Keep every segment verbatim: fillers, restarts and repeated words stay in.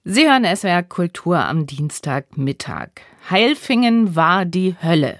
Sie hören S W R Kultur am Dienstagmittag. Heilfingen war die Hölle.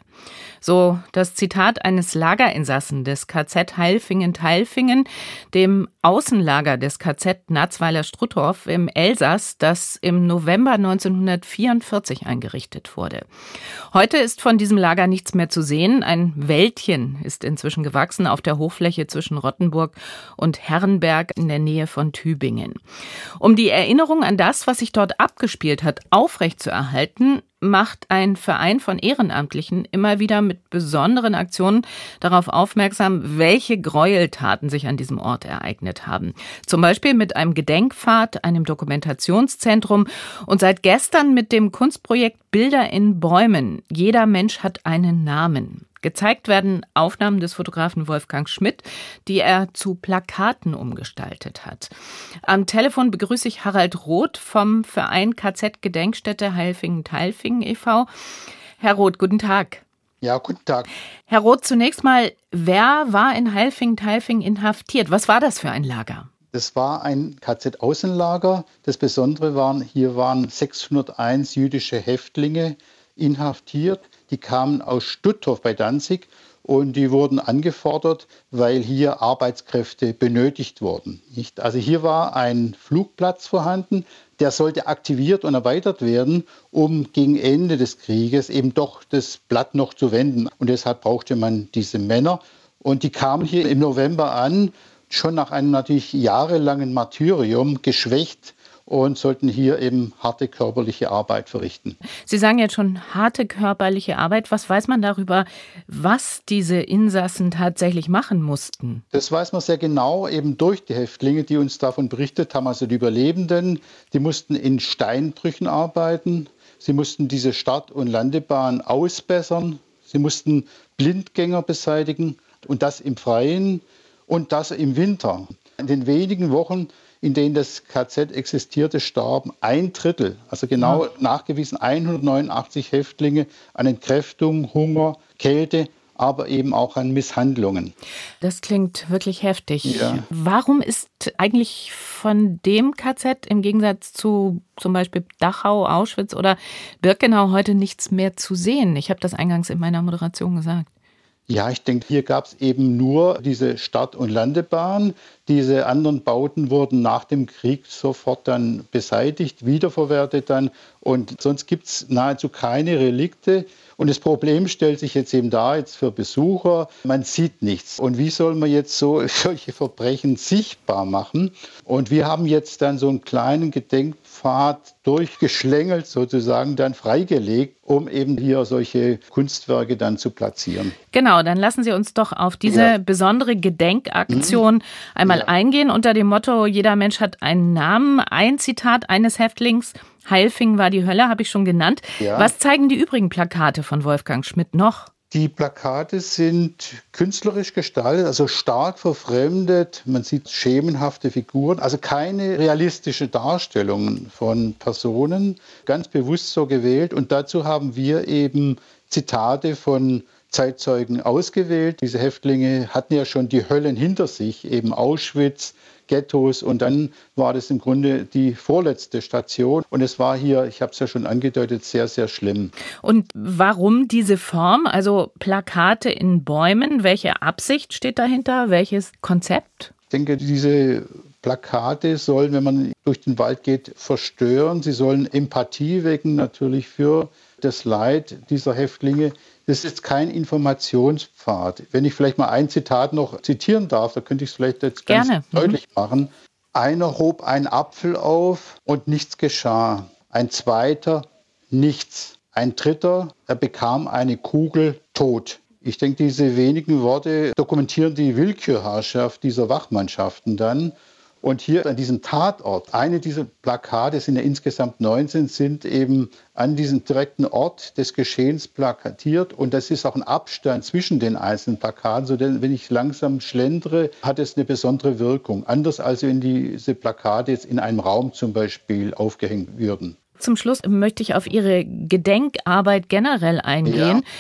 So das Zitat eines Lagerinsassen des K Z Heilfingen-Teilfingen, dem Außenlager des K Z Natzweiler-Struthof im Elsass, das im November neunzehnhundertvierundvierzig eingerichtet wurde. Heute ist von diesem Lager nichts mehr zu sehen. Ein Wäldchen ist inzwischen gewachsen auf der Hochfläche zwischen Rottenburg und Herrenberg in der Nähe von Tübingen. Um die Erinnerung an das, was sich dort abgespielt hat, aufrechtzuerhalten, macht ein Verein von Ehrenamtlichen immer wieder mit besonderen Aktionen darauf aufmerksam, welche Gräueltaten sich an diesem Ort ereignet haben. Zum Beispiel mit einem Gedenkpfad, einem Dokumentationszentrum und seit gestern mit dem Kunstprojekt Bilder in Bäumen. Jeder Mensch hat einen Namen. Gezeigt werden Aufnahmen des Fotografen Wolfgang Schmidt, die er zu Plakaten umgestaltet hat. Am Telefon begrüße ich Harald Roth vom Verein K Z-Gedenkstätte Heilfingen-Teilfingen e V Herr Roth, guten Tag. Ja, guten Tag. Herr Roth, zunächst mal, wer war in Heilfingen-Teilfingen inhaftiert? Was war das für ein Lager? Das war ein K Z-Außenlager. Das Besondere waren, hier waren sechshunderteins jüdische Häftlinge inhaftiert. Die kamen aus Stutthof bei Danzig und die wurden angefordert, weil hier Arbeitskräfte benötigt wurden. Also hier war ein Flugplatz vorhanden, der sollte aktiviert und erweitert werden, um gegen Ende des Krieges eben doch das Blatt noch zu wenden. Und deshalb brauchte man diese Männer. Und die kamen hier im November an, schon nach einem natürlich jahrelangen Martyrium, geschwächt, und sollten hier eben harte körperliche Arbeit verrichten. Sie sagen jetzt schon harte körperliche Arbeit. Was weiß man darüber, was diese Insassen tatsächlich machen mussten? Das weiß man sehr genau, eben durch die Häftlinge, die uns davon berichtet haben. Also die Überlebenden, die mussten in Steinbrüchen arbeiten. Sie mussten diese Start- und Landebahn ausbessern. Sie mussten Blindgänger beseitigen und das im Freien und das im Winter. In den wenigen Wochen, in denen das K Z existierte, starben ein Drittel, also genau ja. nachgewiesen hundertneunundachtzig Häftlinge an Entkräftung, Hunger, Kälte, aber eben auch an Misshandlungen. Das klingt wirklich heftig. Ja. Warum ist eigentlich von dem K Z im Gegensatz zu zum Beispiel Dachau, Auschwitz oder Birkenau heute nichts mehr zu sehen? Ich habe das eingangs in meiner Moderation gesagt. Ja, ich denke, hier gab es eben nur diese Start- und Landebahn. Diese anderen Bauten wurden nach dem Krieg sofort dann beseitigt, wiederverwertet dann. Und sonst gibt es nahezu keine Relikte. Und das Problem stellt sich jetzt eben dar, jetzt für Besucher, man sieht nichts. Und wie soll man jetzt so solche Verbrechen sichtbar machen? Und wir haben jetzt dann so einen kleinen Gedenkpfad durchgeschlängelt, sozusagen dann freigelegt, um eben hier solche Kunstwerke dann zu platzieren. Genau, dann lassen Sie uns doch auf diese ja. besondere Gedenkaktion mhm. einmal ja. eingehen. Unter dem Motto, jeder Mensch hat einen Namen. Ein Zitat eines Häftlings: Heilfingen war die Hölle, habe ich schon genannt. Ja. Was zeigen die übrigen Plakate von Wolfgang Schmidt noch? Die Plakate sind künstlerisch gestaltet, also stark verfremdet. Man sieht schemenhafte Figuren, also keine realistischen Darstellungen von Personen, ganz bewusst so gewählt. Und dazu haben wir eben Zitate von Zeitzeugen ausgewählt. Diese Häftlinge hatten ja schon die Höllen hinter sich, eben Auschwitz, Ghettos, und dann war das im Grunde die vorletzte Station und es war hier, ich habe es ja schon angedeutet, sehr, sehr schlimm. Und warum diese Form, also Plakate in Bäumen, welche Absicht steht dahinter, welches Konzept? Ich denke, diese Plakate sollen, wenn man durch den Wald geht, verstören. Sie sollen Empathie wecken, natürlich für das Leid dieser Häftlinge. Das ist kein Informationspfad. Wenn ich vielleicht mal ein Zitat noch zitieren darf, da könnte ich es vielleicht jetzt ganz Gerne. deutlich machen. Einer hob einen Apfel auf und nichts geschah. Ein zweiter, nichts. Ein dritter, er bekam eine Kugel tot. Ich denke, diese wenigen Worte dokumentieren die Willkürherrschaft dieser Wachmannschaften dann. Und hier an diesem Tatort, eine dieser Plakate, es sind ja insgesamt neunzehn, sind eben an diesem direkten Ort des Geschehens plakatiert. Und das ist auch ein Abstand zwischen den einzelnen Plakaten, so denn wenn ich langsam schlendere, hat es eine besondere Wirkung. Anders als wenn diese Plakate jetzt in einem Raum zum Beispiel aufgehängt würden. Zum Schluss möchte ich auf Ihre Gedenkarbeit generell eingehen. Ja.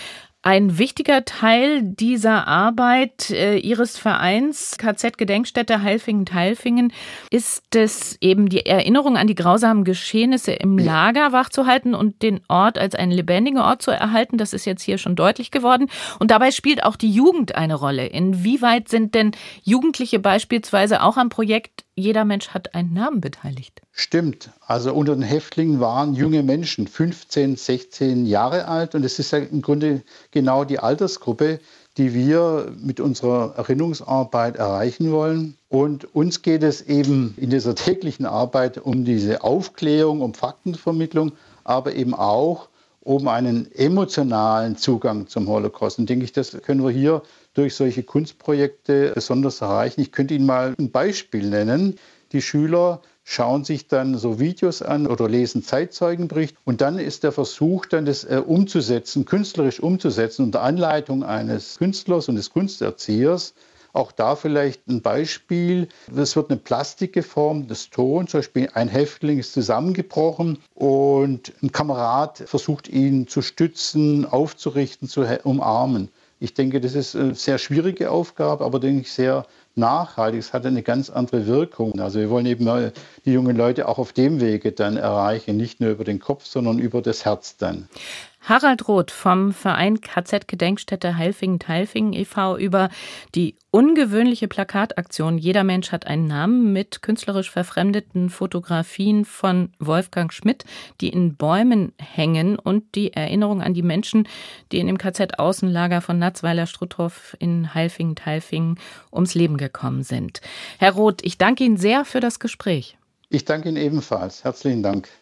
Ein wichtiger Teil dieser Arbeit äh, Ihres Vereins K Z-Gedenkstätte Halfingen-Tailfingen ist es eben, die Erinnerung an die grausamen Geschehnisse im Lager wachzuhalten und den Ort als einen lebendigen Ort zu erhalten. Das ist jetzt hier schon deutlich geworden. Und dabei spielt auch die Jugend eine Rolle. Inwieweit sind denn Jugendliche beispielsweise auch am Projekt Jeder Mensch hat einen Namen beteiligt? Stimmt. Also unter den Häftlingen waren junge Menschen, fünfzehn, sechzehn Jahre alt. Und es ist ja im Grunde genau die Altersgruppe, die wir mit unserer Erinnerungsarbeit erreichen wollen. Und uns geht es eben in dieser täglichen Arbeit um diese Aufklärung, um Faktenvermittlung, aber eben auch um einen emotionalen Zugang zum Holocaust. Und denke ich, das können wir hier durch solche Kunstprojekte besonders erreichen. Ich könnte Ihnen mal ein Beispiel nennen. Die Schüler schauen sich dann so Videos an oder lesen Zeitzeugenbericht. Und dann ist der Versuch, dann das äh, umzusetzen, künstlerisch umzusetzen, unter Anleitung eines Künstlers und des Kunsterziehers. Auch da vielleicht ein Beispiel. Es wird eine Plastik geformt, das Ton. Zum Beispiel ein Häftling ist zusammengebrochen und ein Kamerad versucht, ihn zu stützen, aufzurichten, zu umarmen. Ich denke, das ist eine sehr schwierige Aufgabe, aber denke ich sehr nachhaltig. Es hat eine ganz andere Wirkung. Also wir wollen eben die jungen Leute auch auf dem Wege dann erreichen, nicht nur über den Kopf, sondern über das Herz dann. Harald Roth vom Verein K Z-Gedenkstätte Halfingen-Tailfingen e V über die ungewöhnliche Plakataktion Jeder Mensch hat einen Namen mit künstlerisch verfremdeten Fotografien von Wolfgang Schmidt, die in Bäumen hängen, und die Erinnerung an die Menschen, die in dem K Z-Außenlager von Natzweiler-Struthof in Halfingen-Tailfingen ums Leben gekommen sind. Herr Roth, ich danke Ihnen sehr für das Gespräch. Ich danke Ihnen ebenfalls. Herzlichen Dank.